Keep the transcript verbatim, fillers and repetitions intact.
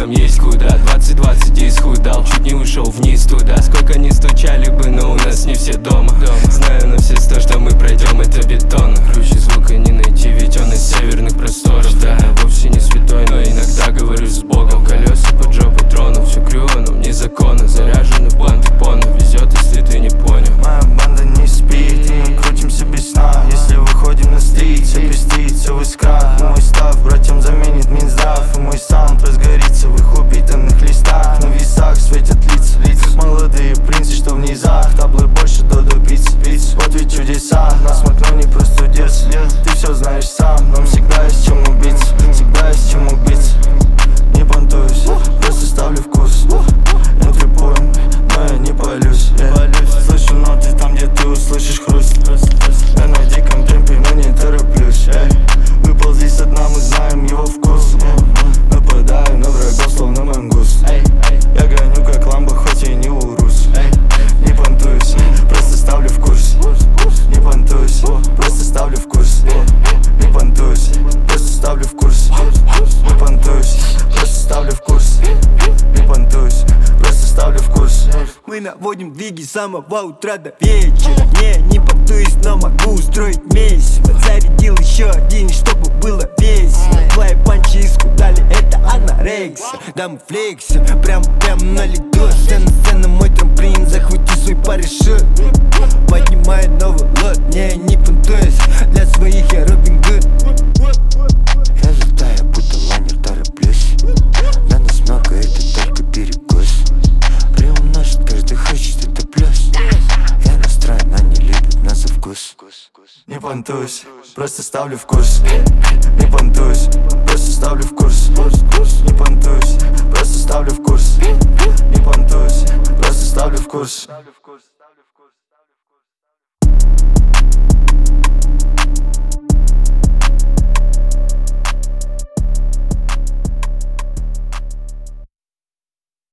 нам есть куда. Двадцать двадцать и исхудал, чуть не ушел вниз туда. Сколько не стучали бы, но у нас не все дома. Знаю на все сто, что мы пройдем, это бетон. Круче звука не найти, ведь он из северных просторов. Да, я вовсе не святой, но иногда говорю с Богом. Колеса под жопу трону, все крюо, но незаконно. Заряжены в банды поно, везет, если ты не понял. Моя банда не спит, и мы крутимся без сна. Если выходим на стрит, все пестит, все в искрах. Мой став братьям заменит Минздрав. И мой саунд разгорится в их упитанных листах. На весах светят лица, лица. Молодые принцы, что в низах. Таблы больше додо пиц, пиц. Вот ведь чудеса, нас макно не простудится. Ты все знаешь сам, нам всегда есть чем убиться. Всегда есть чем убиться. Не понтуюсь, просто ставлю в курс. Не трепуем, но я не палюсь. Слышу ноты там, где ты услышишь хруст. Я на диком темпе, но не тороплюсь. Выползли со дна, мы знаем его вкус. Нападаю на врагов, словно мангус. Я гоню как ламбо, хоть и не урус. Не понтуюсь, просто ставлю в курс. Не понтуюсь, просто ставлю в курс. Не понтуюсь, просто ставлю в курс. Не понтуюсь, просто ставлю в курс. Не понтуюсь, просто ставлю в курс. Мы наводим двиги с самого утра до вечера. Не, не понтуюсь, но могу устроить месиво. Зарядил еще один, чтобы было весело. Твои панчи исхудали, это анорексия. Да мы флексим, прям, прям на лету. Сцена, сцена, мой трамплин, захвати свой парашют. Поднимаю новый лот, не, не понтуюсь. Для своих я Робин Гуд. Я летаю, будто лайнер, тороплюсь. Да нас много, это только перекус. Приумножить каждый хочет, это плюс. Я настроен, они любят нас за вкус. Не понтуюсь, просто ставлю в курс. Не понтуюсь, просто ставлю в курс. Не понтуюсь, просто ставлю в курс. Не понтуюсь, просто ставлю в курс.